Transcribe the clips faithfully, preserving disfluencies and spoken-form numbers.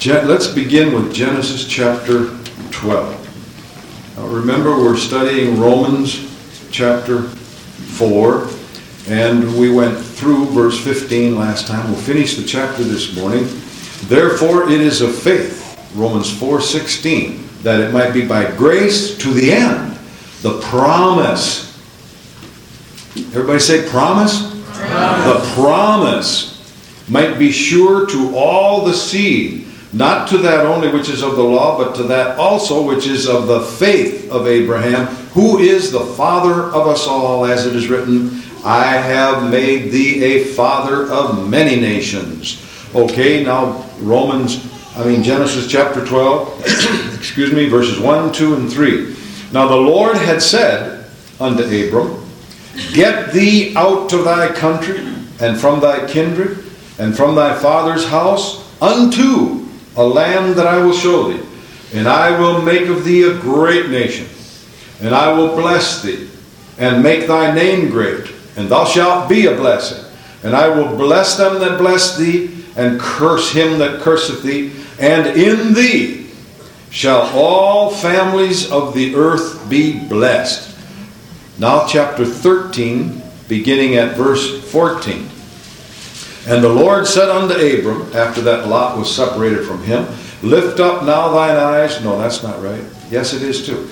Let's begin with Genesis chapter twelve. Now remember, we're studying Romans chapter four, and we went through verse fifteen last time. We'll finish the chapter this morning. Therefore it is of faith, Romans four sixteen, that it might be by grace to the end, the promise. Everybody say promise? Promise. The promise might be sure to all the seed, not to that only which is of the law, but to that also which is of the faith of Abraham, who is the father of us all, as it is written, I have made thee a father of many nations. Okay, now Romans, I mean Genesis chapter twelve, excuse me, verses one, two, and three. Now the Lord had said unto Abram, Get thee out of thy country, and from thy kindred, and from thy father's house, unto a land that I will show thee. And I will make of thee a great nation, and I will bless thee, and make thy name great, and thou shalt be a blessing. And I will bless them that bless thee, and curse him that curseth thee. And in thee shall all families of the earth be blessed. Now chapter thirteen, beginning at verse fourteen. And the Lord said unto Abram, after that Lot was separated from him, Lift up now thine eyes. No, that's not right. Yes, it is too.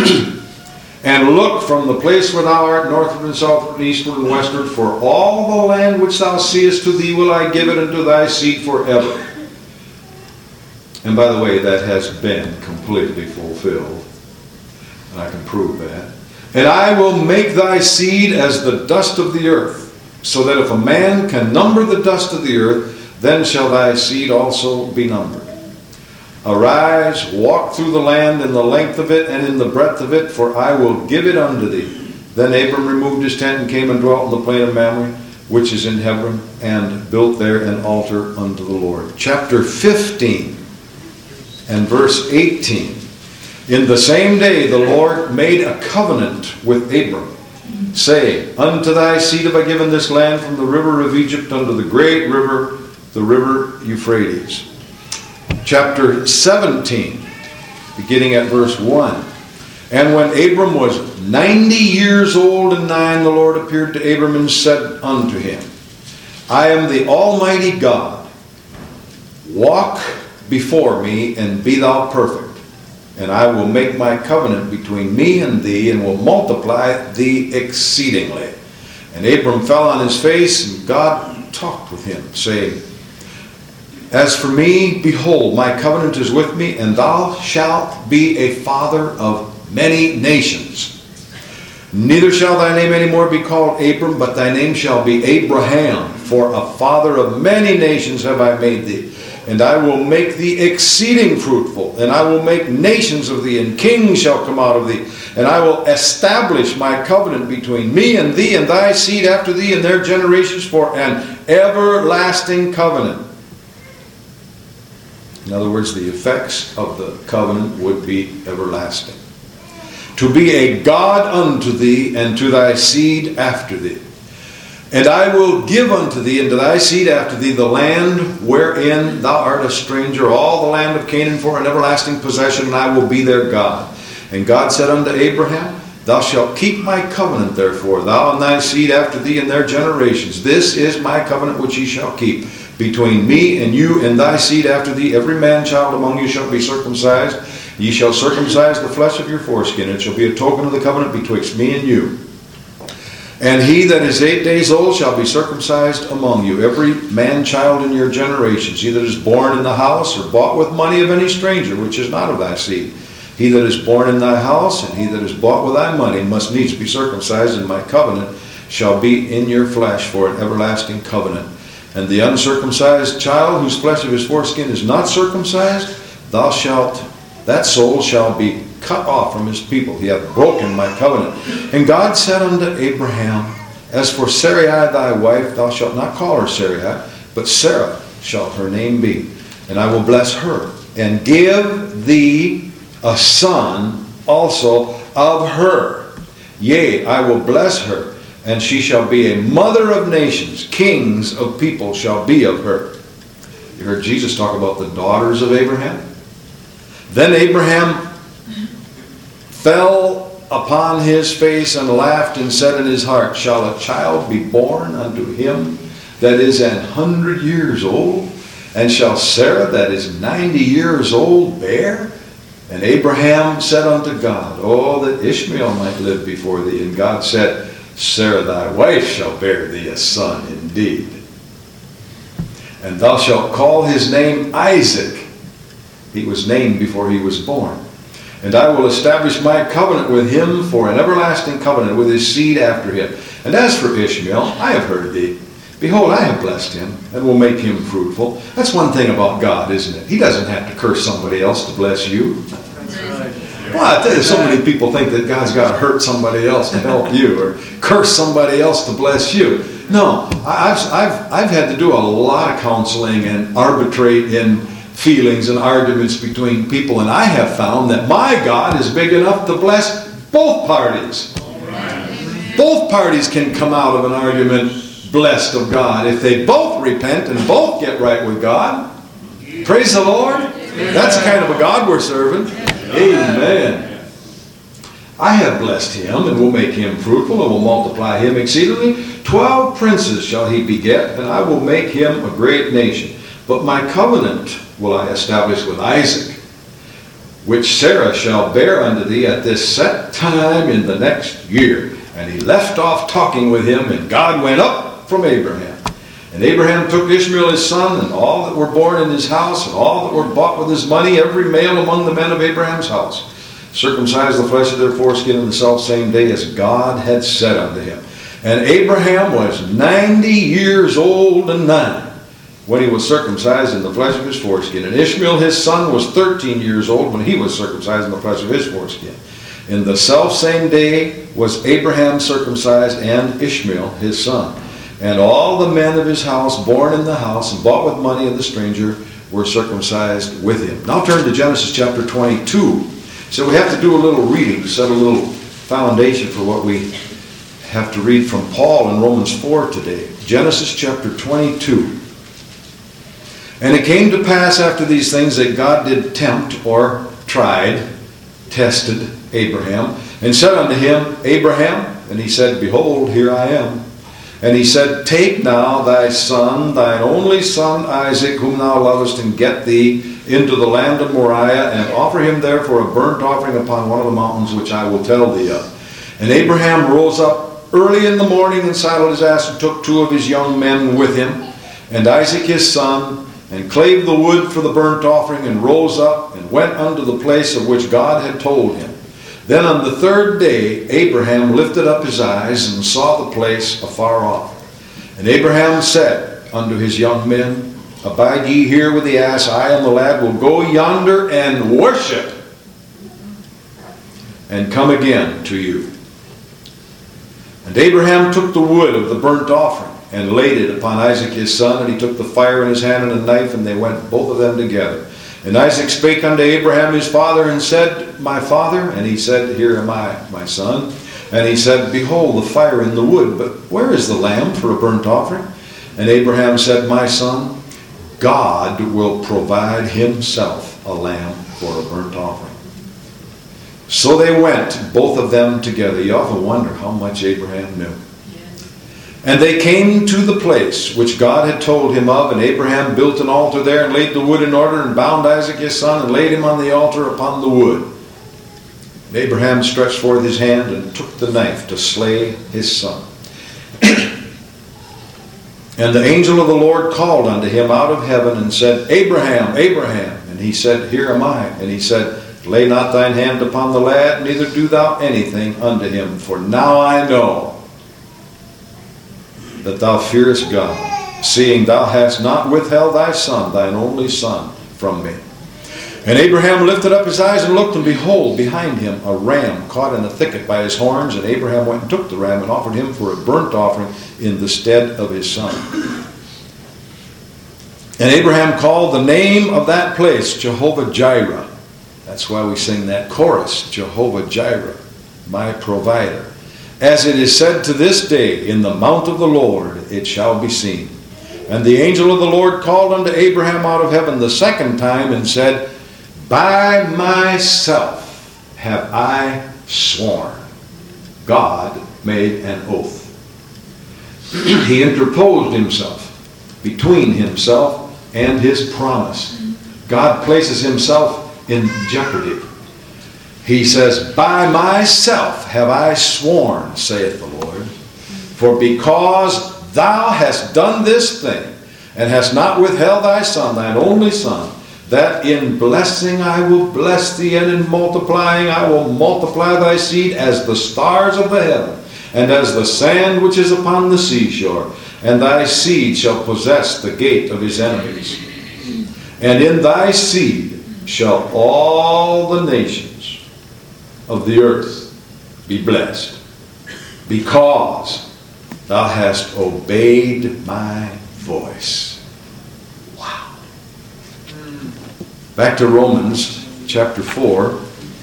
And look from the place where thou art, northward and southward and eastward and westward, for all the land which thou seest, to thee will I give it unto thy seed forever. And by the way, that has been completely fulfilled. And I can prove that. And I will make thy seed as the dust of the earth, so that if a man can number the dust of the earth, then shall thy seed also be numbered. Arise, walk through the land in the length of it and in the breadth of it, for I will give it unto thee. Then Abram removed his tent and came and dwelt in the plain of Mamre, which is in Hebron, and built there an altar unto the Lord. Chapter fifteen and verse eighteen. In the same day the Lord made a covenant with Abram, saying, Unto thy seed have I given this land from the river of Egypt unto the great river, the river Euphrates. Chapter seventeen, beginning at verse one. And when Abram was ninety years old and nine, the Lord appeared to Abram and said unto him, I am the Almighty God. Walk before me and be thou perfect. And I will make my covenant between me and thee, and will multiply thee exceedingly. And Abram fell on his face, and God talked with him, saying, As for me, behold, my covenant is with me, and thou shalt be a father of many nations. Neither shall thy name any more be called Abram, but thy name shall be Abraham, for a father of many nations have I made thee. And I will make thee exceeding fruitful, and I will make nations of thee, and kings shall come out of thee. And I will establish my covenant between me and thee and thy seed after thee and their generations for an everlasting covenant. In other words, the effects of the covenant would be everlasting. To be a God unto thee, and to thy seed after thee. And I will give unto thee and to thy seed after thee the land wherein thou art a stranger, all the land of Canaan for an everlasting possession, and I will be their God. And God said unto Abraham, Thou shalt keep my covenant, therefore, thou and thy seed after thee and their generations. This is my covenant which ye shall keep between me and you and thy seed after thee. Every man child among you shall be circumcised. Ye shall circumcise the flesh of your foreskin. It shall be a token of the covenant betwixt me and you. And he that is eight days old shall be circumcised among you, every man-child in your generations, he that is born in the house or bought with money of any stranger, which is not of thy seed. He that is born in thy house, and he that is bought with thy money, must needs be circumcised, and my covenant shall be in your flesh for an everlasting covenant. And the uncircumcised child, whose flesh of his foreskin is not circumcised, thou shalt, that soul shall be cut off from his people. He hath broken my covenant. And God said unto Abraham, As for Sarai thy wife, thou shalt not call her Sarai, but Sarah shall her name be. And I will bless her, and give thee a son also of her. Yea, I will bless her, and she shall be a mother of nations. Kings of people shall be of her. You heard Jesus talk about the daughters of Abraham. Then Abraham fell upon his face and laughed and said in his heart, shall a child be born unto him that is an hundred years old? And shall Sarah that is ninety years old bear? And Abraham said unto God, oh, that Ishmael might live before thee. And God said, Sarah thy wife shall bear thee a son indeed. And thou shalt call his name Isaac. He was named before he was born. And I will establish my covenant with him for an everlasting covenant with his seed after him. And as for Ishmael, I have heard thee. Behold, I have blessed him, and will make him fruitful. That's one thing about God, isn't it? He doesn't have to curse somebody else to bless you. Well, I tell you, so many people think that God's got to hurt somebody else to help you, or curse somebody else to bless you. No, I've, I've, I've had to do a lot of counseling and arbitrate in feelings and arguments between people, and I have found that my God is big enough to bless both parties. Both parties can come out of an argument blessed of God if they both repent and both get right with God. Praise the Lord. That's the kind of a God we're serving. Amen. I have blessed him and will make him fruitful and will multiply him exceedingly. Twelve princes shall he beget, and I will make him a great nation. But my covenant will I establish with Isaac, which Sarah shall bear unto thee at this set time in the next year. And he left off talking with him, and God went up from Abraham. And Abraham took Ishmael his son, and all that were born in his house, and all that were bought with his money, every male among the men of Abraham's house, circumcised the flesh of their foreskin in the selfsame day as God had said unto him. And Abraham was ninety years old and nine when he was circumcised in the flesh of his foreskin. And Ishmael his son was thirteen years old when he was circumcised in the flesh of his foreskin. In the selfsame day was Abraham circumcised, and Ishmael his son. And all the men of his house, born in the house and bought with money of the stranger, were circumcised with him. Now turn to Genesis chapter twenty-two. So we have to do a little reading to set a little foundation for what we have to read from Paul in Romans four today. Genesis chapter twenty-two. And it came to pass after these things that God did tempt, or tried, tested Abraham, and said unto him, Abraham, and he said, Behold, here I am. And he said, Take now thy son, thine only son Isaac, whom thou lovest, and get thee into the land of Moriah, and offer him there for a burnt offering upon one of the mountains which I will tell thee of. And Abraham rose up early in the morning, and saddled his ass, and took two of his young men with him, and Isaac his son, and clave the wood for the burnt offering, and rose up, and went unto the place of which God had told him. Then on the third day Abraham lifted up his eyes, and saw the place afar off. And Abraham said unto his young men, Abide ye here with the ass, I and the lad will go yonder and worship, and come again to you. And Abraham took the wood of the burnt offering, and laid it upon Isaac his son, and he took the fire in his hand and a knife, and they went both of them together. And Isaac spake unto Abraham his father, and said, My father? And he said, Here am I, my son. And he said, Behold, the fire and the wood, but where is the lamb for a burnt offering? And Abraham said, My son, God will provide himself a lamb for a burnt offering. So they went, both of them together. You often wonder how much Abraham knew. And they came to the place which God had told him of, and Abraham built an altar there, and laid the wood in order, and bound Isaac his son, and laid him on the altar upon the wood. And Abraham stretched forth his hand, and took the knife to slay his son. And the angel of the Lord called unto him out of heaven, and said, Abraham, Abraham. And he said, Here am I. And he said, Lay not thine hand upon the lad, neither do thou anything unto him, for now I know that thou fearest God, seeing thou hast not withheld thy son, thine only son, from me. And Abraham lifted up his eyes and looked, and behold, behind him a ram caught in a thicket by his horns. And Abraham went and took the ram, and offered him for a burnt offering in the stead of his son. And Abraham called the name of that place Jehovah Jireh. That's why we sing that chorus, Jehovah Jireh, my provider. As it is said to this day, in the mount of the Lord it shall be seen. And the angel of the Lord called unto Abraham out of heaven the second time and said, By myself have I sworn. God made an oath. He interposed himself between himself and his promise. God places himself in jeopardy. He says, By myself have I sworn, saith the Lord, for because thou hast done this thing, and hast not withheld thy son, thine only son, that in blessing I will bless thee, and in multiplying I will multiply thy seed as the stars of the heaven, and as the sand which is upon the seashore. And thy seed shall possess the gate of his enemies. And in thy seed shall all the nations of the earth be blessed, because thou hast obeyed my voice. Wow. Back to Romans chapter four,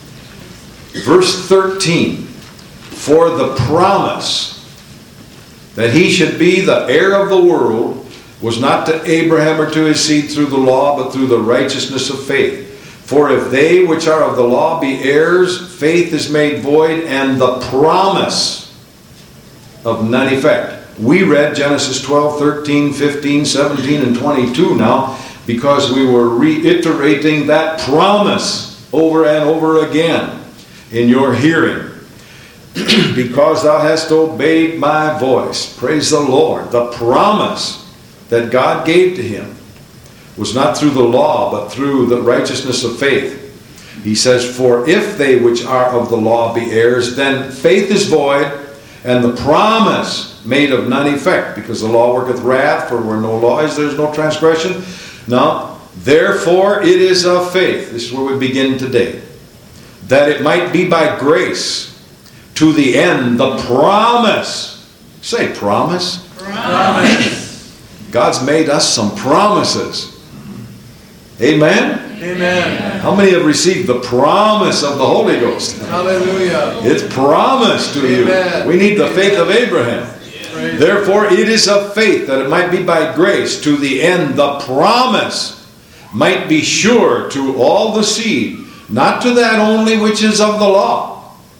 verse thirteen. For the promise that he should be the heir of the world was not to Abraham or to his seed through the law, but through the righteousness of faith. For if they which are of the law be heirs, faith is made void, and the promise of none effect. We read Genesis twelve, thirteen, fifteen, seventeen, and twenty-two now, because we were reiterating that promise over and over again in your hearing. Because thou hast obeyed my voice. Praise the Lord. The promise that God gave to him was not through the law, but through the righteousness of faith. He says, For if they which are of the law be heirs, then faith is void, and the promise made of none effect, because the law worketh wrath, for where no law is, there is no transgression. Now, therefore it is of faith, this is where we begin today, that it might be by grace, to the end, the promise. Say promise. Promise. God's made us some promises. Amen? Amen. How many have received the promise of the Holy Ghost? Hallelujah. It's promised to Amen. you. We need the faith of Abraham. Praise Therefore, it is of faith, that it might be by grace, to the end the promise might be sure to all the seed, not to that only which is of the law,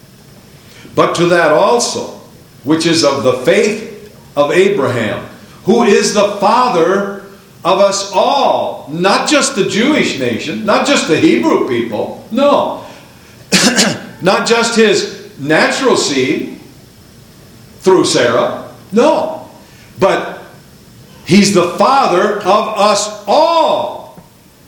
but to that also which is of the faith of Abraham, who is the father of us all. Not just the Jewish nation, not just the Hebrew people, no. Not just his natural seed through Sarah, no. But he's the father of us all.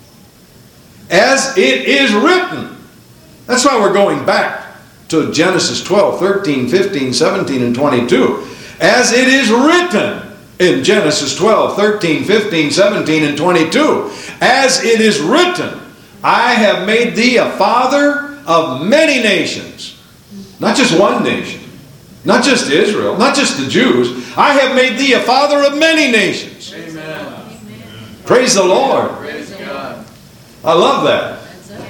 As it is written. That's why we're going back to Genesis twelve, thirteen, fifteen, seventeen, and twenty-two. As it is written in Genesis twelve, thirteen, fifteen, seventeen, and twenty-two. As it is written, I have made thee a father of many nations. Not just one nation. Not just Israel. Not just the Jews. I have made thee a father of many nations. Amen. Praise the Lord. Praise God. I love that.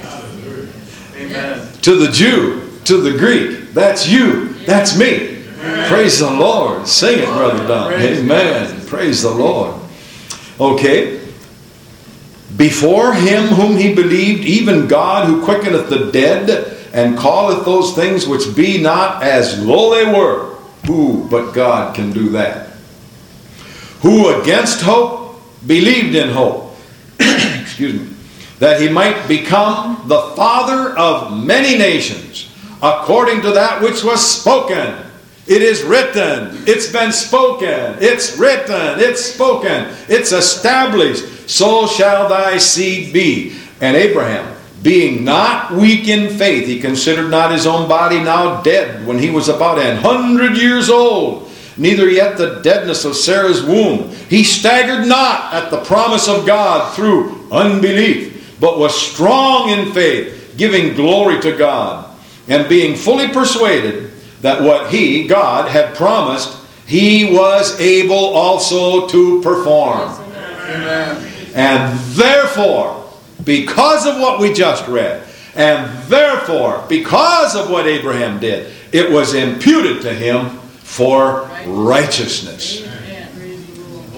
Amen. To the Jew, to the Greek, that's you, that's me. Amen. Praise the Lord. Sing it, Brother Don. Praise Amen. God. Praise the Lord. Okay. Before him whom he believed, even God who quickeneth the dead, and calleth those things which be not as though they were. Who but God can do that? Who against hope believed in hope. Excuse me. That he might become the father of many nations, according to that which was spoken. It is written. It's been spoken. It's written. It's spoken. It's established. So shall thy seed be. And Abraham, being not weak in faith, he considered not his own body now dead, when he was about an hundred years old, neither yet the deadness of Sarah's womb. He staggered not at the promise of God through unbelief, but was strong in faith, giving glory to God, and being fully persuaded that what he, God, had promised, he was able also to perform. Amen. And therefore, because of what we just read, and therefore, because of what Abraham did, it was imputed to him for righteousness.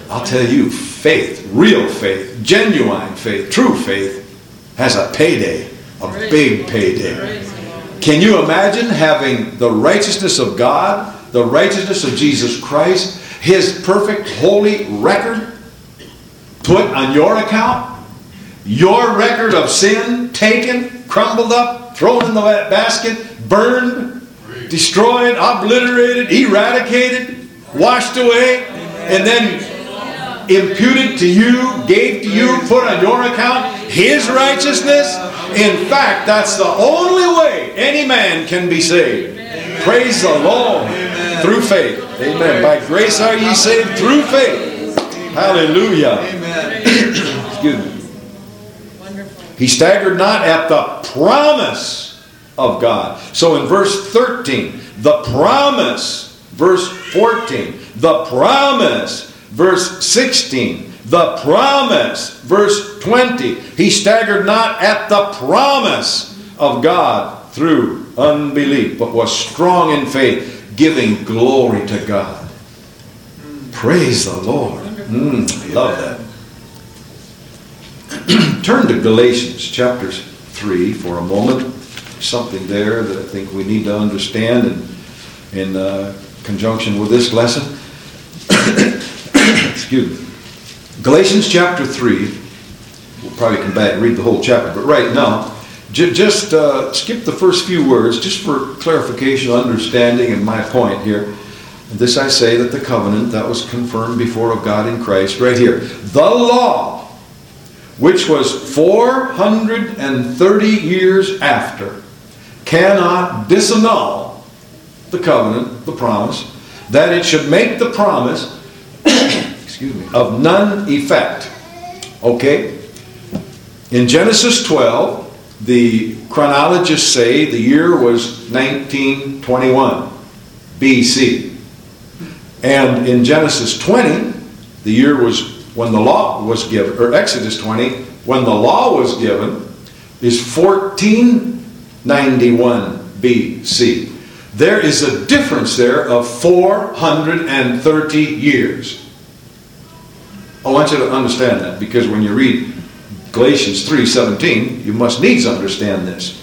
I'll tell you, faith, real faith, genuine faith, true faith, has a payday, a big payday. Can you imagine having the righteousness of God, the righteousness of Jesus Christ, His perfect, holy record put on your account? Your record of sin taken, crumbled up, thrown in the basket, burned, destroyed, obliterated, eradicated, washed away, and then imputed to you, gave to you, put on your account His righteousness. In fact, that's the only way any man can be saved. Amen. Praise the Lord. Amen. Through faith. Amen. By grace are ye saved through faith. Hallelujah. Amen. Excuse me. He staggered not at the promise of God. So in verse thirteen, the promise. Verse fourteen, the promise. Verse sixteen, the promise. Verse twenty, he staggered not at the promise of God through unbelief, but was strong in faith, giving glory to God. Praise the Lord. Mm, I love that. Turn to Galatians chapter three for a moment. Something there that I think we need to understand in, in uh, conjunction with this lesson. Excuse me. Galatians chapter three. We'll probably come back and read the whole chapter, but right now, j- just uh, skip the first few words, just for clarification, understanding, and my point here. And this I say, that the covenant that was confirmed before of God in Christ, right here, the law, which was four hundred thirty years after, cannot disannul the covenant, the promise, that it should make the promise excuse me, of none effect. Okay? In Genesis twelve, the chronologists say the year was nineteen twenty-one B C. And in Genesis twenty, the year was when the law was given, or Exodus twenty, when the law was given, is fourteen ninety-one B C. There is a difference there of four hundred thirty years. I want you to understand that, because when you read Galatians three seventeen, you must needs understand this.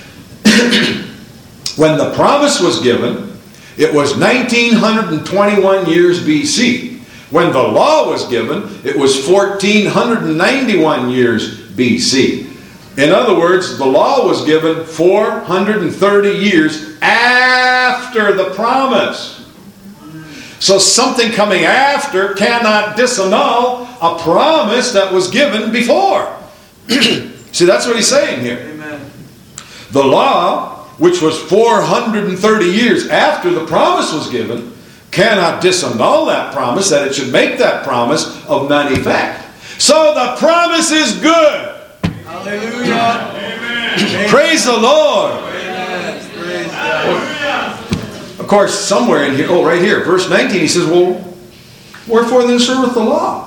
When the promise was given, it was nineteen twenty-one years B C. When the law was given, it was fourteen ninety-one years B C. In other words, the law was given four hundred thirty years after the promise. So something coming after cannot disannul a promise that was given before. See, that's what he's saying here. Amen. The law, which was four hundred thirty years after the promise was given, cannot disannul that promise, that it should make that promise of none effect. So the promise is good. Hallelujah. Amen. Praise the Lord. Amen. Praise God. Of course, somewhere in here, oh, right here, verse nineteen, he says, well, wherefore then serveth the law?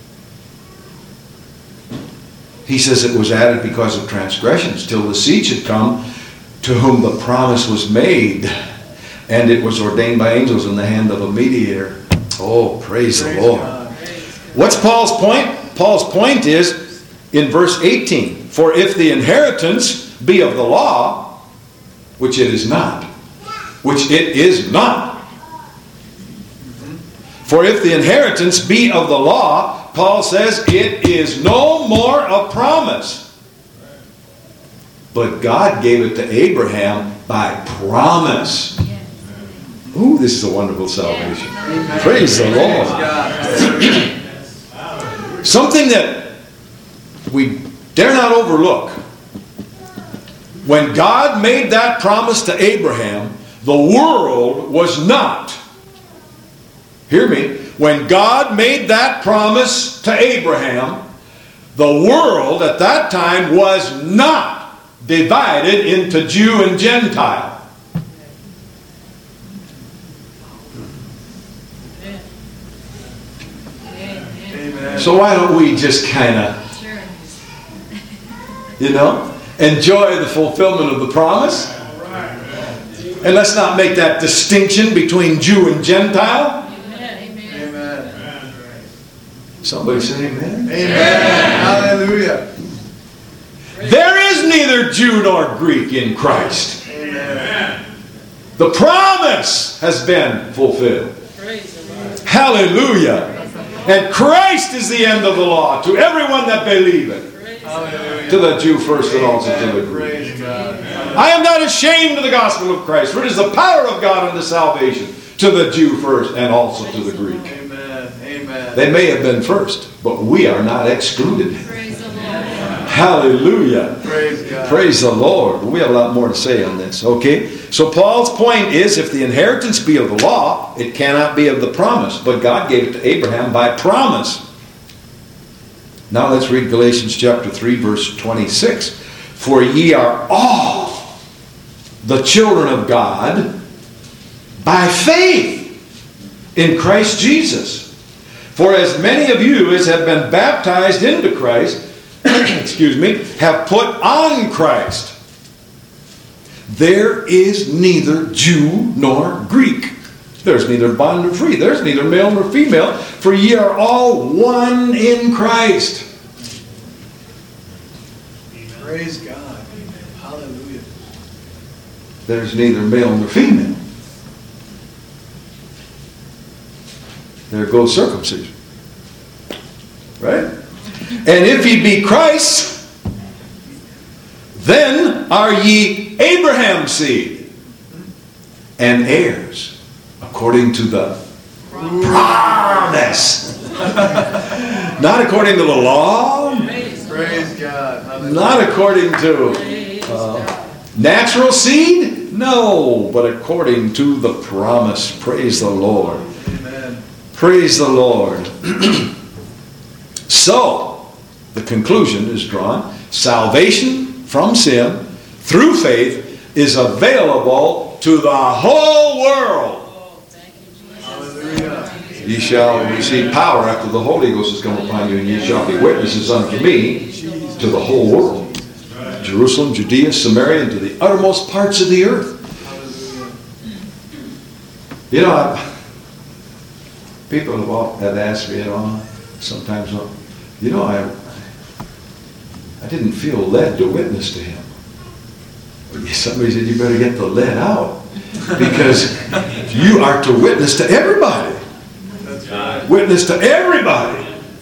He says it was added because of transgressions, till the seed should come, to whom the promise was made, and it was ordained by angels in the hand of a mediator. Oh, praise, praise the Lord. God. What's Paul's point? Paul's point is in verse eighteen, for if the inheritance be of the law, which it is not, which it is not. For if the inheritance be of the law, Paul says it is no more a promise. But God gave it to Abraham by promise. Ooh, this is a wonderful salvation. Amen. Praise the Lord. Something that we dare not overlook. When God made that promise to Abraham, the world was not. Hear me. When God made that promise to Abraham, the world at that time was not divided into Jew and Gentile. Amen. So why don't we just kind of, you know, enjoy the fulfillment of the promise? And let's not make that distinction between Jew and Gentile. Amen. Somebody say amen. Amen. Hallelujah. There is neither Jew nor Greek in Christ. Amen. The promise has been fulfilled. Hallelujah. And Christ is the end of the law to everyone that believeth. Hallelujah. To the Jew first and also to the Greek. Praise God. I am not ashamed of the gospel of Christ, for it is the power of God unto salvation to the Jew first and also to the Greek. Amen. Amen. They may have been first, but we are not excluded. Praise the Lord. Hallelujah. Praise God. Praise the Lord. We have a lot more to say on this. Okay? So Paul's point is, if the inheritance be of the law, it cannot be of the promise. But God gave it to Abraham by promise. Now let's read Galatians chapter three, verse twenty-six. For ye are all the children of God by faith in Christ Jesus. For as many of you as have been baptized into Christ, excuse me, have put on Christ. There is neither Jew nor Greek. There's neither bond nor free. There's neither male nor female. For ye are all one in Christ. Praise God. Hallelujah. There's neither male nor female. There goes circumcision. Right? And if ye be Christ, then are ye Abraham's seed and heirs according to the promise. Not according to the law. Praise God. Hallelujah. Not according to uh, natural seed. No, but according to the promise. Praise the Lord. Amen. Praise the Lord. So, the conclusion is drawn. Salvation from sin through faith is available to the whole world. Hallelujah. Ye shall receive power after the Holy Ghost has come upon you, and ye shall be witnesses unto me to the whole world. Jerusalem, Judea, Samaria, and to the uttermost parts of the earth. Hallelujah. You know, I, people have, all, have asked me, you know, sometimes, you know, I, I didn't feel led to witness to him. Somebody said, you better get the lead out, because you are to witness to everybody. That's right. Witness to everybody.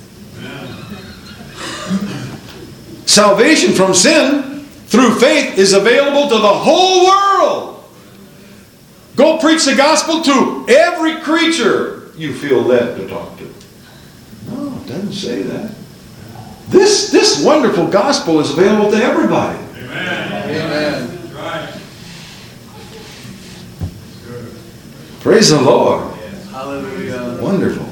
Salvation from sin through faith is available to the whole world. Go preach the gospel to every creature you feel led to talk to. No, it doesn't say that. This, this wonderful gospel is available to everybody. Amen. Praise the Lord. Hallelujah. Wonderful.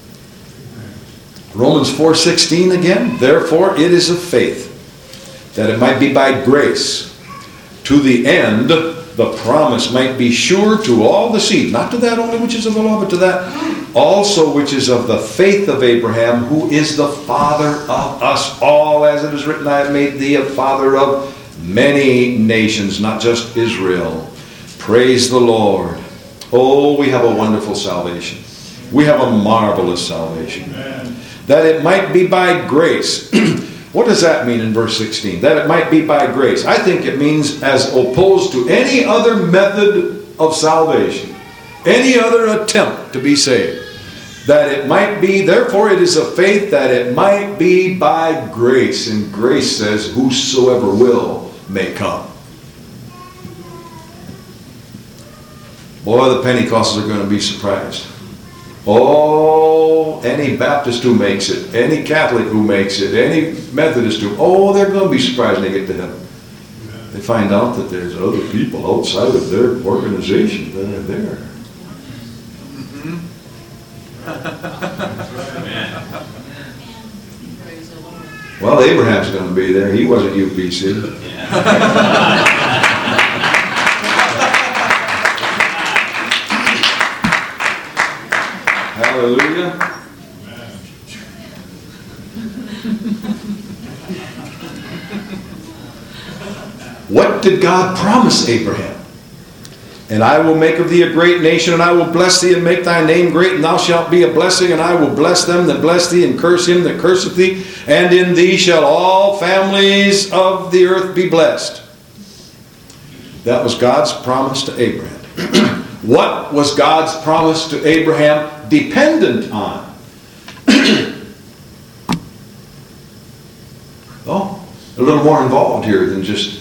Romans four sixteen again. Therefore it is of faith, that it might be by grace, to the end the promise might be sure to all the seed, not to that only which is of the law, but to that also which is of the faith of Abraham, who is the father of us all, as it is written, I have made thee a father of many nations, not just Israel. Praise the Lord. Oh, we have a wonderful salvation. We have a marvelous salvation. Amen. That it might be by grace. What does that mean in verse sixteen? That it might be by grace. I think it means as opposed to any other method of salvation, any other attempt to be saved. That it might be, therefore it is of faith, that it might be by grace. And grace says, whosoever will may come. Boy, the Pentecostals are going to be surprised. Oh, any Baptist who makes it, any Catholic who makes it, any Methodist who, oh, they're going to be surprised when they get to heaven. They find out that there's other people outside of their organization that are there. Mm-hmm. Well, Abraham's going to be there. He wasn't U P C. Hallelujah. What did God promise Abraham? And I will make of thee a great nation, and I will bless thee, and make thy name great, and thou shalt be a blessing, and I will bless them that bless thee, and curse him that curseth thee, and in thee shall all families of the earth be blessed. That was God's promise to Abraham. What was God's promise to Abraham dependent on? Oh, a little more involved here than just,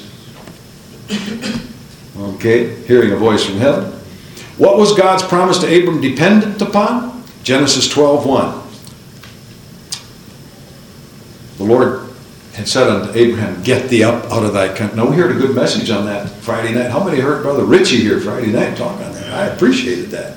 okay, hearing a voice from heaven. What was God's promise to Abram dependent upon? Genesis twelve one. The Lord had said unto Abraham, get thee up out of thy country. Now we heard a good message on that Friday night. How many heard Brother Richie here Friday night talk on that? I appreciated that.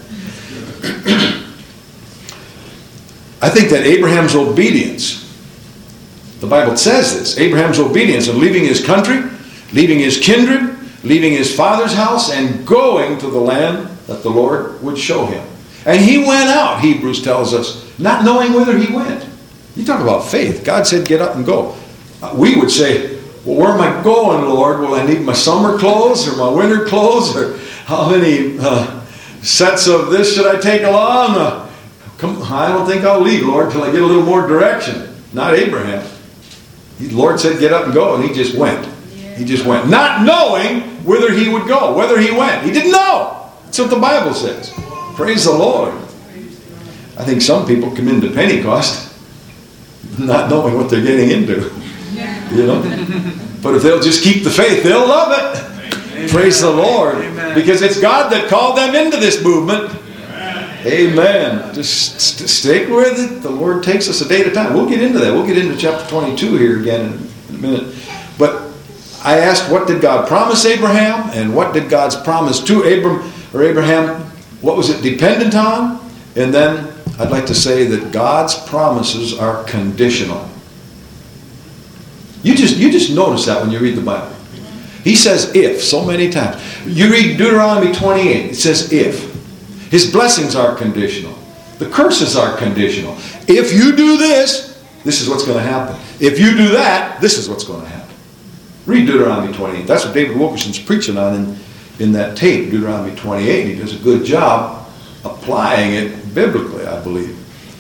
I think that Abraham's obedience, the Bible says this, Abraham's obedience of leaving his country, leaving his kindred, leaving his father's house, and going to the land that the Lord would show him. And he went out, Hebrews tells us, not knowing whither he went. You talk about faith. God said, get up and go. Uh, we would say, well, where am I going, Lord? Will I need my summer clothes or my winter clothes? Or how many uh, sets of this should I take along? Uh, come, I don't think I'll leave, Lord, till I get a little more direction. Not Abraham. The Lord said, get up and go, and he just went. He just went, not knowing whither he would go, whether he went. He didn't know. That's what the Bible says. Praise the Lord. I think some people come into Pentecost not knowing what they're getting into. You know? But if they'll just keep the faith, they'll love it. Amen. Praise the Lord. Amen. Because it's God that called them into this movement. Amen. Amen. Just st- stick with it. The Lord takes us a day at a time. We'll get into that. We'll get into chapter twenty-two here again in, in a minute. But I asked, what did God promise Abraham? And what did God's promise to Abram or Abraham, what was it dependent on? And then I'd like to say that God's promises are conditional. You just, you just notice that when you read the Bible. He says if so many times. You read Deuteronomy twenty-eight, it says if. His blessings are conditional. The curses are conditional. If you do this, this is what's going to happen. If you do that, this is what's going to happen. Read Deuteronomy twenty-eight. That's what David Wilkerson's preaching on in, in that tape, Deuteronomy twenty-eight. He does a good job applying it biblically, I believe.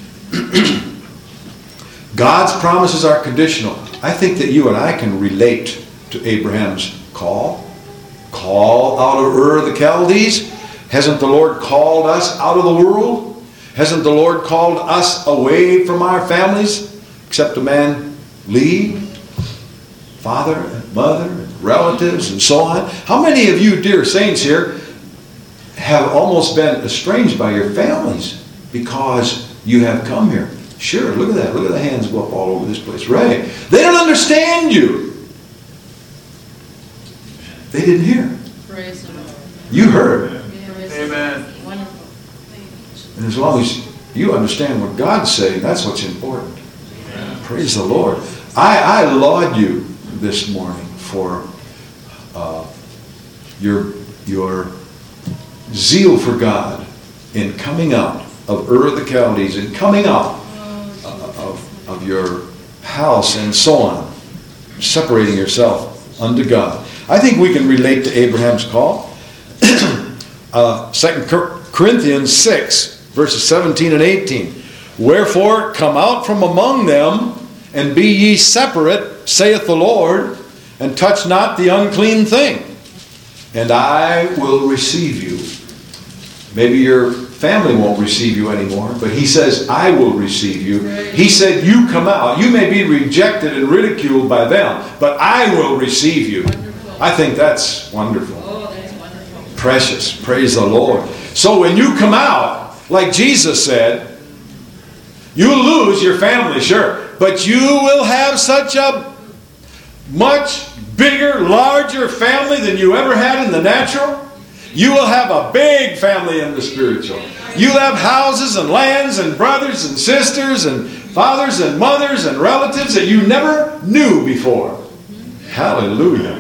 God's promises are conditional. I think that you and I can relate to Abraham's call. Call out of Ur of the Chaldees. Hasn't the Lord called us out of the world? Hasn't the Lord called us away from our families? Except a man leave father and mother and relatives and so on. How many of you, dear saints here, have almost been estranged by your families because you have come here? Sure, look at that. Look at the hands go up all over this place. Right. They don't understand you. They didn't hear. Praise the Lord. You heard. Amen. Wonderful. And as long as you understand what God's saying, that's what's important. Amen. Praise the Lord. I, I laud you this morning for uh, your, your zeal for God in coming out of Ur of the Chaldees and coming out of, of your house and so on, separating yourself unto God. I think we can relate to Abraham's call. uh, Second Corinthians six, verses seventeen and eighteen. Wherefore come out from among them, and be ye separate, saith the Lord, and touch not the unclean thing, and I will receive you. Maybe your family won't receive you anymore, but he says, I will receive you. He said, you come out. You may be rejected and ridiculed by them, but I will receive you. Wonderful. I think that's wonderful. Oh, that's wonderful. Precious. Praise the Lord. So when you come out, like Jesus said, you'll lose your family, sure, but you will have such a much bigger, larger family than you ever had in the natural. You will have a big family in the spiritual. You'll have houses and lands and brothers and sisters and fathers and mothers and relatives that you never knew before. Hallelujah.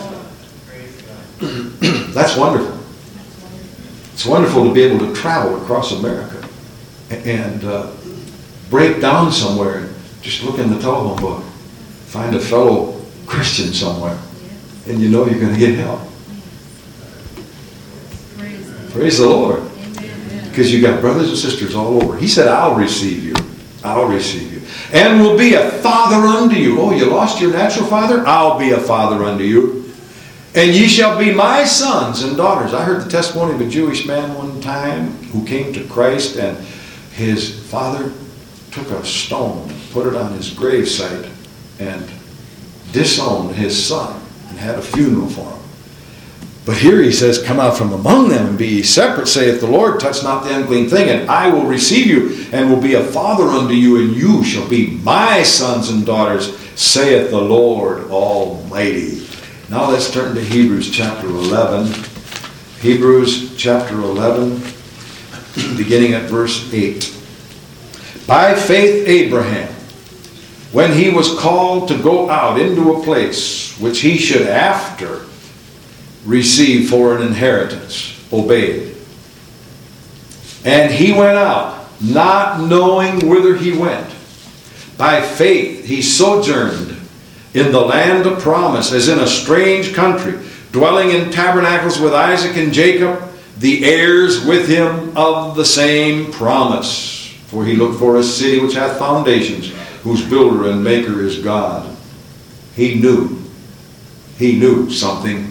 That's wonderful. It's wonderful to be able to travel across America and uh, break down somewhere and just look in the telephone book, find a fellow Christian somewhere, and you know you're going to get help. Praise the Lord. Because you got brothers and sisters all over. He said, I'll receive you. I'll receive you. And will be a father unto you. Oh, you lost your natural father? I'll be a father unto you. And ye shall be my sons and daughters. I heard the testimony of a Jewish man one time who came to Christ, and his father took a stone, put it on his gravesite, and disowned his son and had a funeral for him. But here he says, come out from among them and be ye separate, saith the Lord, touch not the unclean thing, and I will receive you, and will be a father unto you, and you shall be my sons and daughters, saith the Lord Almighty. Now let's turn to Hebrews chapter eleven. Hebrews chapter eleven, beginning at verse eight. By faith Abraham, when he was called to go out into a place which he should after receive for an inheritance, obeyed. And he went out, not knowing whither he went. By faith he sojourned in the land of promise, as in a strange country, dwelling in tabernacles with Isaac and Jacob, the heirs with him of the same promise. For he looked for a city which hath foundations, whose builder and maker is God. He knew, he knew something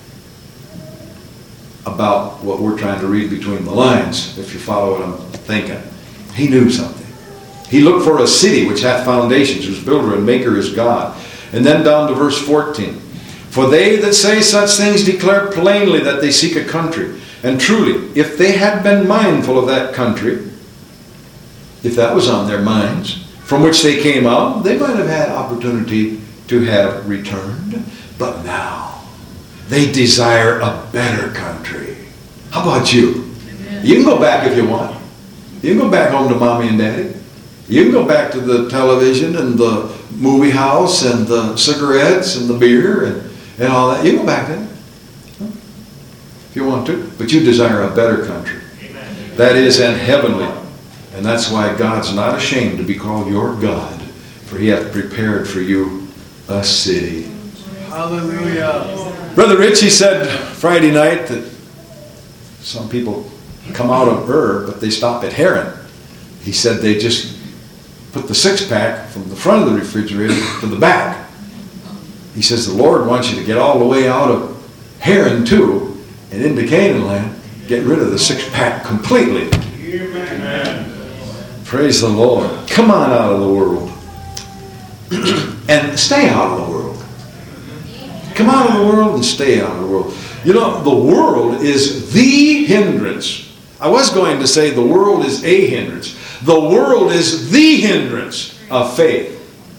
about what we're trying to read between the lines, if you follow what I'm thinking. He knew something. He looked for a city which hath foundations, whose builder and maker is God. And then down to verse fourteen. For they that say such things declare plainly that they seek a country. And truly, if they had been mindful of that country, if that was on their minds, from which they came out, they might have had opportunity to have returned. But now, they desire a better country. How about you? Amen. You can go back if you want. You can go back home to mommy and daddy. You can go back to the television and the movie house and the cigarettes and the beer and, and all that. You can go back there if you want to. But you desire a better country. Amen. That is an heavenly. And that's why God's not ashamed to be called your God. For he hath prepared for you a city. Hallelujah. Brother Richie said Friday night that some people come out of Ur, but they stop at Haran. He said they just put the six-pack from the front of the refrigerator to the back. He says the Lord wants you to get all the way out of Haran too, and into Canaan land, get rid of the six-pack completely. Amen. Praise the Lord. Come on out of the world. And stay out of the world. Come out of the world and stay out of the world. You know, the world is the hindrance. I was going to say the world is a hindrance. The world is the hindrance of faith.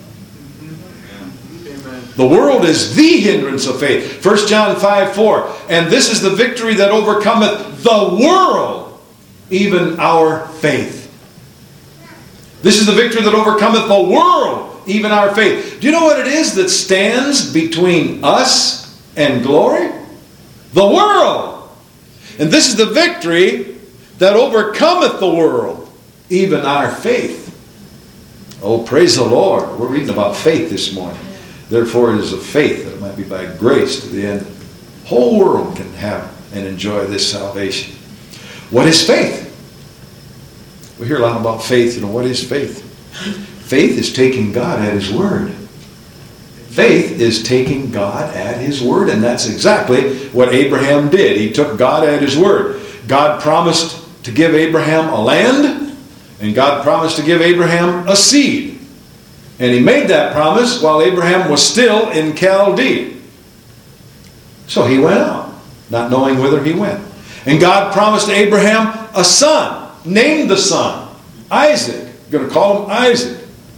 Amen. The world is the hindrance of faith. First John five four. And this is the victory that overcometh the world, even our faith. This is the victory that overcometh the world, even our faith. Do you know what it is that stands between us and glory? The world. And this is the victory that overcometh the world, even our faith. Oh, praise the Lord. We're reading about faith this morning. Therefore, it is of faith that it might be by grace to the end the whole world can have and enjoy this salvation. What is faith? We hear a lot about faith. You know, what is faith? Faith is taking God at His word. Faith is taking God at His word, and that's exactly what Abraham did. He took God at His word. God promised to give Abraham a land, and God promised to give Abraham a seed. And He made that promise while Abraham was still in Chaldee. So he went out, not knowing whither he went. And God promised Abraham a son. Named the son Isaac. You're going to call him Isaac.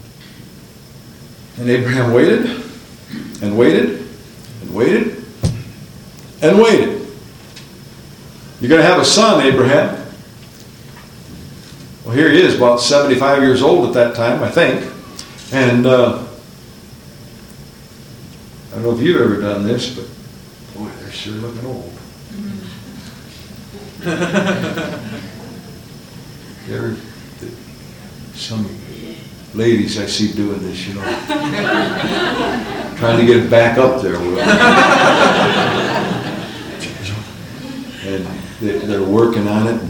And Abraham waited and waited and waited and waited. You're going to have a son, Abraham. Well, here he is, about seventy-five years old at that time, I think. And uh, I don't know if you've ever done this, but boy, they're sure looking old. There, some ladies I see doing this, you know. Trying to get it back up there. Will. And they, they're working on it.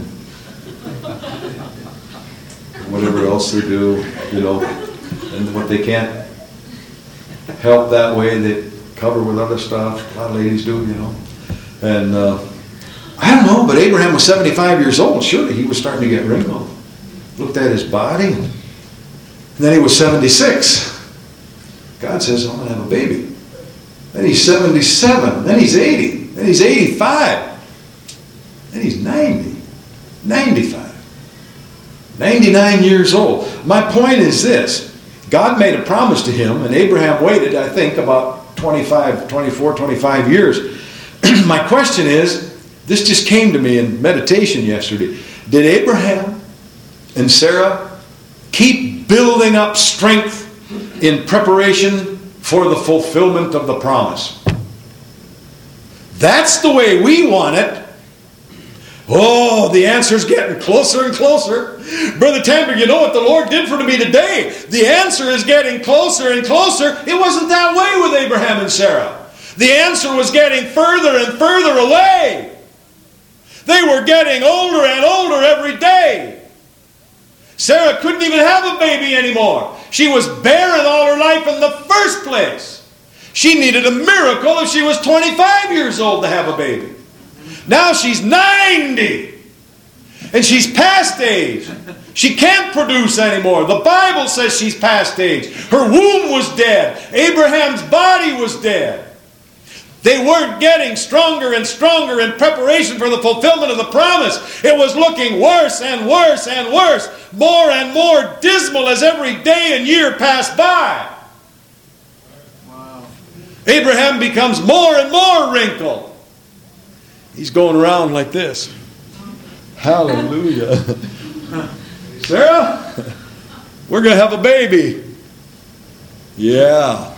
Whatever else they do, you know, and what they can't help that way, they cover with other stuff. A lot of ladies do, you know. And uh, I don't know, but Abraham was seventy-five years old. Surely he was starting to get wrinkled. Looked at his body, and then he was seventy-six. God says, I'm going to have a baby. Then he's seventy-seven. Then he's eighty. Then he's eighty-five. Then he's ninety. ninety-five. ninety-nine years old. My point is this. God made a promise to him, and Abraham waited, I think, about twenty-five, twenty-four, twenty-five years. My question is, this just came to me in meditation yesterday. Did Abraham and Sarah keep building up strength in preparation for the fulfillment of the promise? That's the way we want it. Oh, the answer's getting closer and closer. Brother Tamper, you know what the Lord did for me today? The answer is getting closer and closer. It wasn't that way with Abraham and Sarah. The answer was getting further and further away. They were getting older and older every day. Sarah couldn't even have a baby anymore. She was barren all her life in the first place. She needed a miracle if she was twenty-five years old to have a baby. Now she's ninety. And she's past age. She can't produce anymore. The Bible says she's past age. Her womb was dead. Abraham's body was dead. They weren't getting stronger and stronger in preparation for the fulfillment of the promise. It was looking worse and worse and worse. More and more dismal as every day and year passed by. Wow. Abraham becomes more and more wrinkled. He's going around like this. Hallelujah. Sarah, we're going to have a baby. Yeah.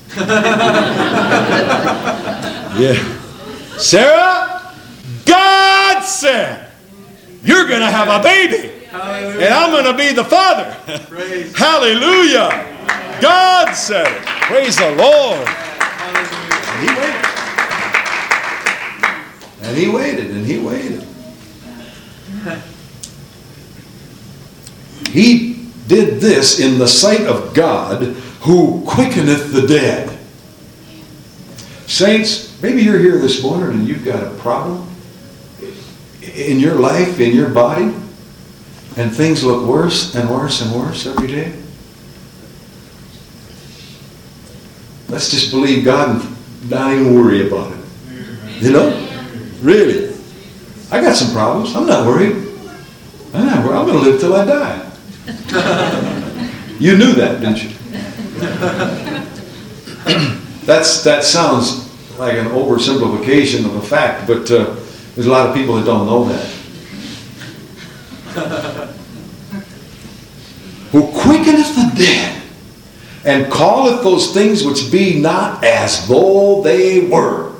Yeah. Sarah, God said, you're going to have a baby. Hallelujah. And I'm going to be the father. Praise. Hallelujah. God said it. Praise the Lord. Hallelujah. And he waited. And he waited, and he waited. He did this in the sight of God, who quickeneth the dead. Saints, maybe you're here this morning and you've got a problem in your life, in your body, and things look worse and worse and worse every day. Let's just believe God and not even worry about it. You know? Really. I got some problems. I'm not worried. I'm not worried. I'm going to live till I die. You knew that, didn't you? That's, that sounds like an oversimplification of a fact, but uh, there's a lot of people that don't know that. Who quickeneth the dead, and calleth those things which be not as though they were.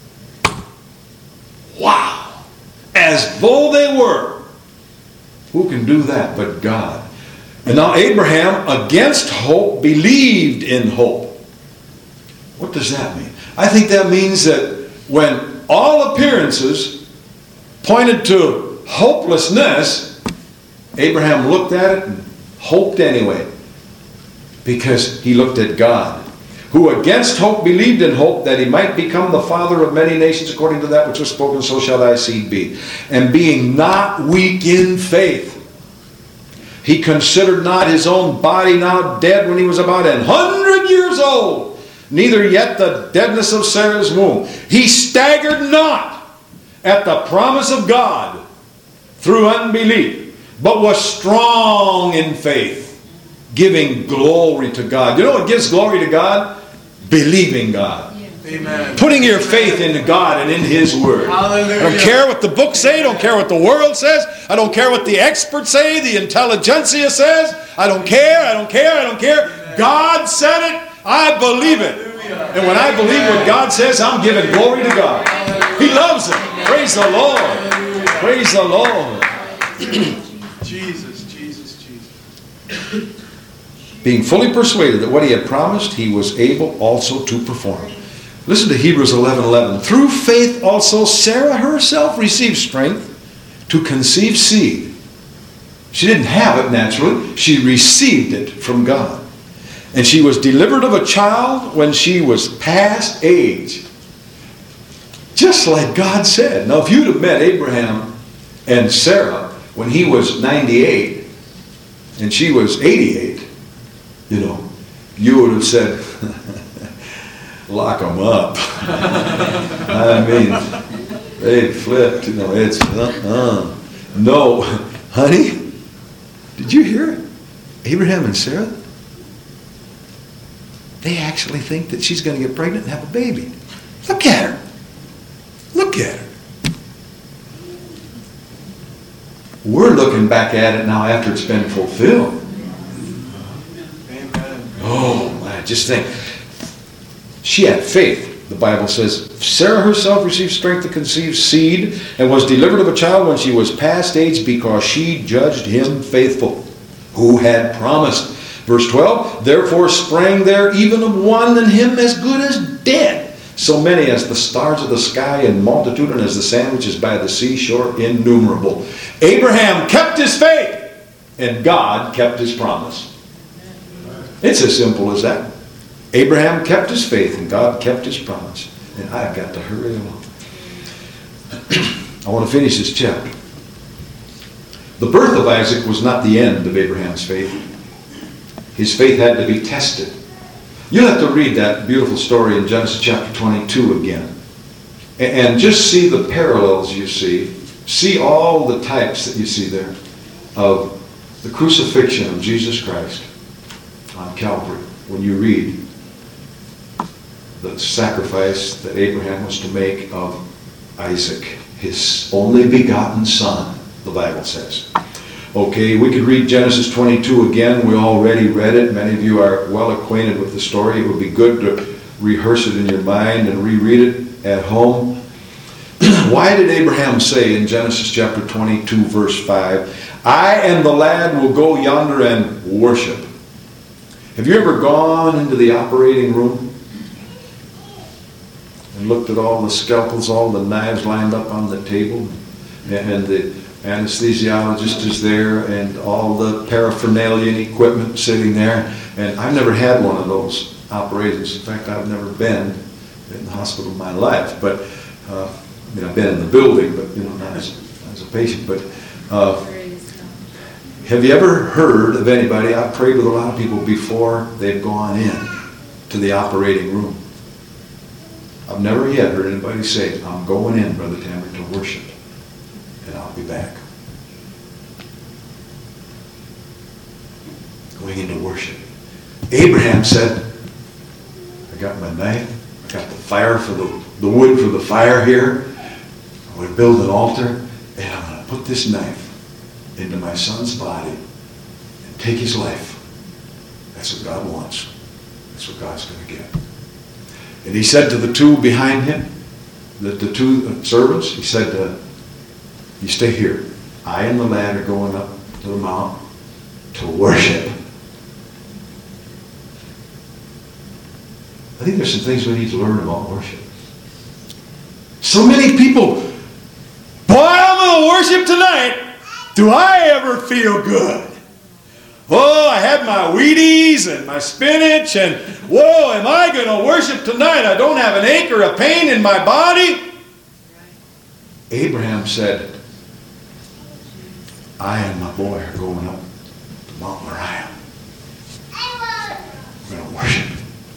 Wow! As though they were. Who can do that but God? And now Abraham, against hope, believed in hope. What does that mean? I think that means that when all appearances pointed to hopelessness, Abraham looked at it and hoped anyway, because he looked at God, who against hope believed in hope, that he might become the father of many nations, according to that which was spoken, so shall thy seed be. And being not weak in faith, he considered not his own body now dead when he was about an hundred years old, neither yet the deadness of Sarah's womb. He staggered not at the promise of God through unbelief, but was strong in faith, giving glory to God. You know what gives glory to God? Believing God. Amen. Putting your faith into God and in His Word. Hallelujah. I don't care what the books say. I don't care what the world says. I don't care what the experts say, the intelligentsia says. I don't care. I don't care. I don't care. God said it. I believe it. And when I believe what God says, I'm giving glory to God. He loves it. Praise the Lord. Praise the Lord. Jesus, Jesus, Jesus. Being fully persuaded that what he had promised, he was able also to perform. Listen to Hebrews eleven eleven. Through faith also Sarah herself received strength to conceive seed. She didn't have it naturally. She received it from God. And she was delivered of a child when she was past age. Just like God said. Now if you'd have met Abraham and Sarah when he was ninety-eight and she was eighty-eight, you know, you would have said, lock them up. I mean, they flipped. You know, it's, uh-uh. No, honey, did you hear it? Abraham and Sarah, they actually think that she's going to get pregnant and have a baby. Look at her. Look at her. We're looking back at it now after it's been fulfilled. Amen. Oh, man, just think. She had faith. The Bible says, Sarah herself received strength to conceive seed and was delivered of a child when she was past age because she judged him faithful, who had promised. Verse twelve, therefore sprang there even of one and him as good as dead, so many as the stars of the sky and multitude and as the sand which is by the seashore innumerable. Abraham kept his faith and God kept his promise. It's as simple as that. Abraham kept his faith and God kept his promise. And I've got to hurry along. I want to finish this chapter. The birth of Isaac was not the end of Abraham's faith. His faith had to be tested. You'll have to read that beautiful story in Genesis chapter twenty-two again. And just see the parallels you see. See all the types that you see there of the crucifixion of Jesus Christ on Calvary. When you read the sacrifice that Abraham was to make of Isaac, his only begotten son, the Bible says. Okay, we could read Genesis twenty-two again. We already read it. Many of you are well acquainted with the story. It would be good to rehearse it in your mind and reread it at home. Why did Abraham say in Genesis chapter twenty-two, verse five, I and the lad will go yonder and worship? Have you ever gone into the operating room and looked at all the scalpels, all the knives lined up on the table, and the anesthesiologist is there, and all the paraphernalia and equipment sitting there? And I've never had one of those operations. In fact, I've never been in the hospital in my life. But uh, I mean, I've been in the building, but you know, not as, as a patient. But uh, have you ever heard of anybody? I've prayed with a lot of people before they've gone in to the operating room. I've never yet heard anybody say, I'm going in, Brother Tammer, to worship, and I'll be back. Going into worship. Abraham said, I got my knife, I got the fire for the, the wood for the fire here. I'm going to build an altar, and I'm going to put this knife into my son's body and take his life. That's what God wants. That's what God's going to get. And he said to the two behind him, the, the two servants, he said, uh, you stay here. I and the lad are going up to the mount to worship. I think there's some things we need to learn about worship. So many people, boy, I'm going to worship tonight. Do I ever feel good? Oh, I had my Wheaties and my spinach, and whoa, am I going to worship tonight? I don't have an ache or a pain in my body. Abraham said, I and my boy are going up to Mount Moriah. We're going to worship.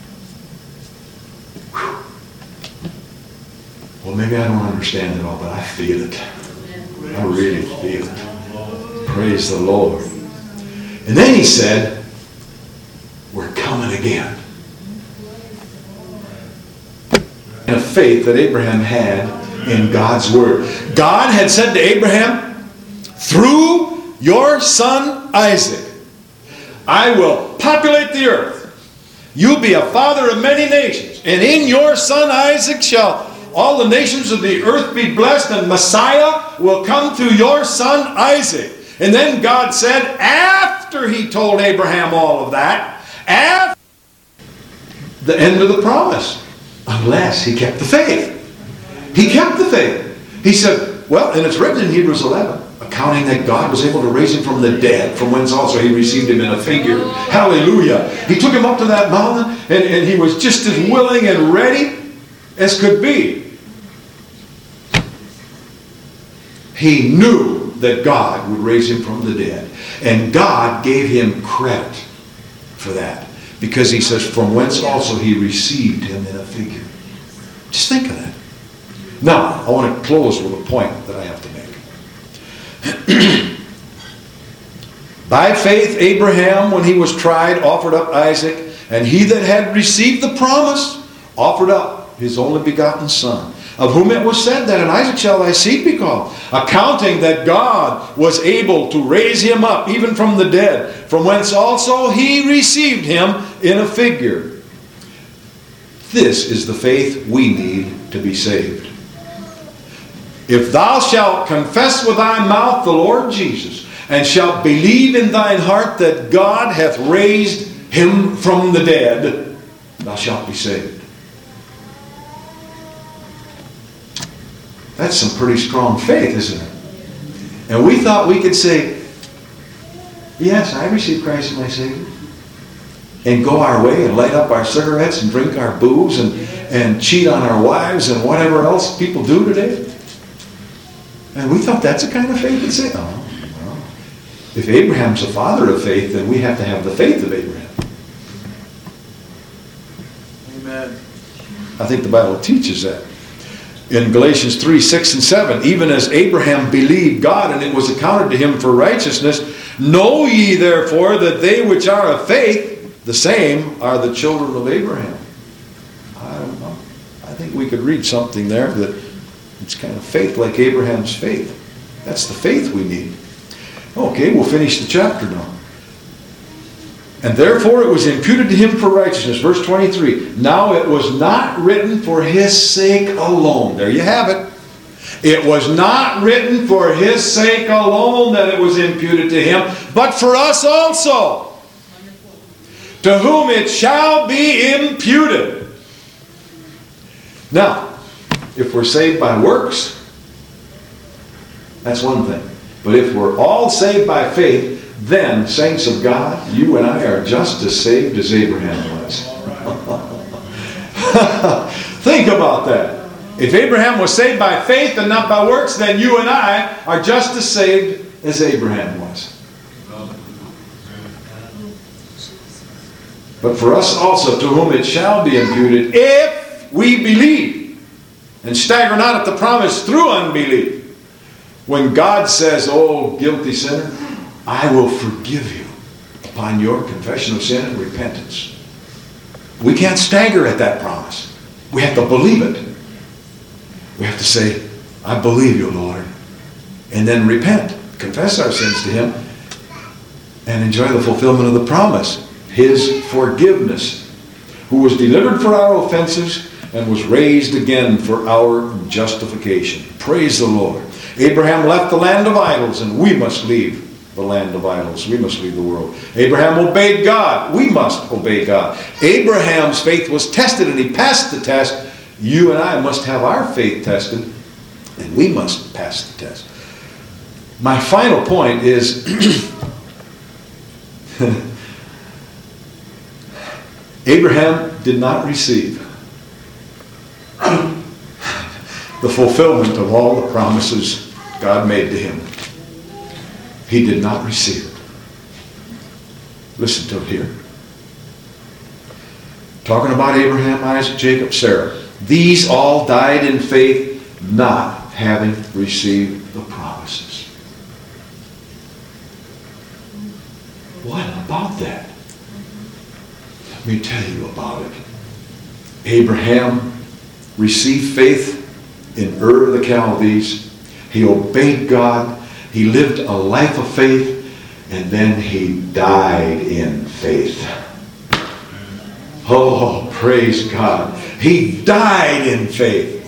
Whew. Well, maybe I don't understand it all, but I feel it. I really feel it. Praise the Lord. And then he said, we're coming again. And a faith that Abraham had in God's word. God had said to Abraham, through your son Isaac, I will populate the earth. You'll be a father of many nations. And in your son Isaac shall all the nations of the earth be blessed, and Messiah will come through your son Isaac. And then God said, after he told Abraham all of that, after the end of the promise, unless he kept the faith. He kept the faith. He said, well, and it's written in Hebrews eleven, accounting that God was able to raise him from the dead, from whence also he received him in a figure. Hallelujah. He took him up to that mountain, and, and he was just as willing and ready as could be. He knew that God would raise him from the dead. And God gave him credit for that. Because he says, from whence also he received him in a figure. Just think of that. Now, I want to close with a point that I have to make. By faith, Abraham, when he was tried, offered up Isaac, and he that had received the promise offered up his only begotten son, of whom it was said that in Isaac shall thy seed be called, accounting that God was able to raise him up even from the dead, from whence also he received him in a figure. This is the faith we need to be saved. If thou shalt confess with thy mouth the Lord Jesus, and shalt believe in thine heart that God hath raised him from the dead, thou shalt be saved. That's some pretty strong faith, isn't it? And we thought we could say, yes, I received Christ as my Savior, and go our way and light up our cigarettes and drink our booze and, and cheat on our wives and whatever else people do today. And we thought that's the kind of faith to say, oh, well, if Abraham's a father of faith, then we have to have the faith of Abraham. Amen. I think the Bible teaches that. In Galatians three, six, and seven, even as Abraham believed God, and it was accounted to him for righteousness, know ye therefore that they which are of faith, the same are the children of Abraham. I don't know. I think we could read something there that it's kind of faith like Abraham's faith. That's the faith we need. Okay, we'll finish the chapter now. And therefore it was imputed to him for righteousness. Verse twenty-three. Now it was not written for his sake alone. There you have it. It was not written for his sake alone that it was imputed to him, but for us also, to whom it shall be imputed. Now, if we're saved by works, that's one thing. But if we're all saved by faith, then, saints of God, you and I are just as saved as Abraham was. Think about that. If Abraham was saved by faith and not by works, then you and I are just as saved as Abraham was. But for us also, to whom it shall be imputed, if we believe, and stagger not at the promise through unbelief. When God says, oh, guilty sinner, I will forgive you upon your confession of sin and repentance. We can't stagger at that promise. We have to believe it. We have to say, I believe you, Lord. And then repent. Confess our sins to him. And enjoy the fulfillment of the promise. His forgiveness. Who was delivered for our offenses and was raised again for our justification. Praise the Lord. Abraham left the land of idols, and we must leave the land of idols. We must leave the world. Abraham obeyed God. We must obey God. Abraham's faith was tested, and he passed the test. You and I must have our faith tested, and we must pass the test. My final point is Abraham did not receive the fulfillment of all the promises God made to him. He did not receive it. Listen to it here. Talking about Abraham, Isaac, Jacob, Sarah. These all died in faith, not having received the promises. What about that? Let me tell you about it. Abraham received faith in Ur of the Chaldees. He obeyed God. He lived a life of faith. And then he died in faith. Oh, praise God. He died in faith.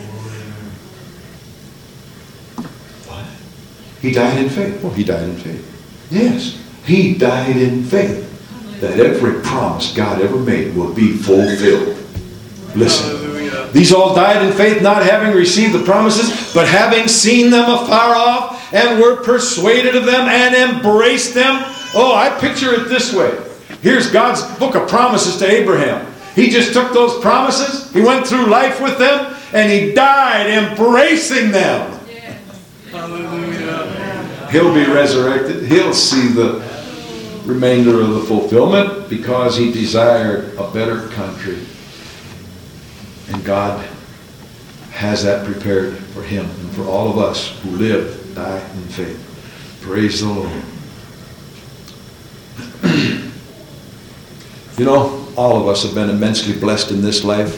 What? He died in faith. Well, he died in faith. Yes, he died in faith. That every promise God ever made will be fulfilled. Listen. Hallelujah. These all died in faith, not having received the promises, but having seen them afar off, and were persuaded of them, and embraced them. Oh, I picture it this way. Here's God's book of promises to Abraham. He just took those promises, he went through life with them, and he died embracing them. Hallelujah. He'll be resurrected. He'll see the remainder of the fulfillment because he desired a better country. And God has that prepared for him and for all of us who live, die in faith. Praise the Lord. You know, all of us have been immensely blessed in this life.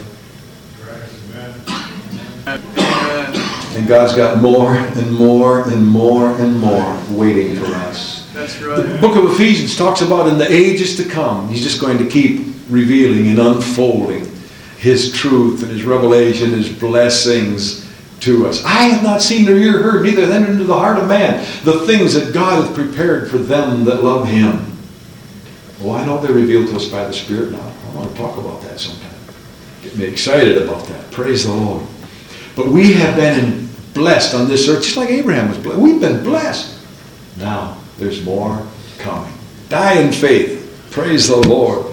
Amen. And God's got more and more and more and more waiting for us. That's The right. book of Ephesians talks about in the ages to come, he's just going to keep revealing and unfolding his truth and his revelation, his blessings to us. I have not seen nor ear heard, neither then into the heart of man, the things that God hath prepared for them that love him. Oh, I know they're revealed to us by the Spirit now. I want to talk about that sometime. Get me excited about that. Praise the Lord. But we have been blessed on this earth, just like Abraham was blessed. We've been blessed. Now, there's more coming. Die in faith. Praise the Lord.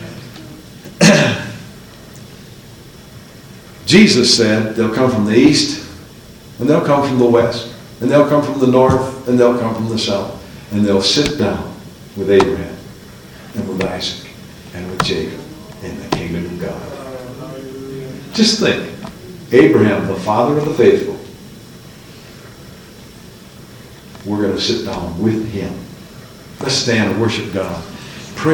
Jesus said they'll come from the east, and they'll come from the west, and they'll come from the north, and they'll come from the south. And they'll sit down with Abraham, and with Isaac, and with Jacob in the kingdom of God. Just think. Abraham, the father of the faithful, we're going to sit down with him. Let's stand and worship God.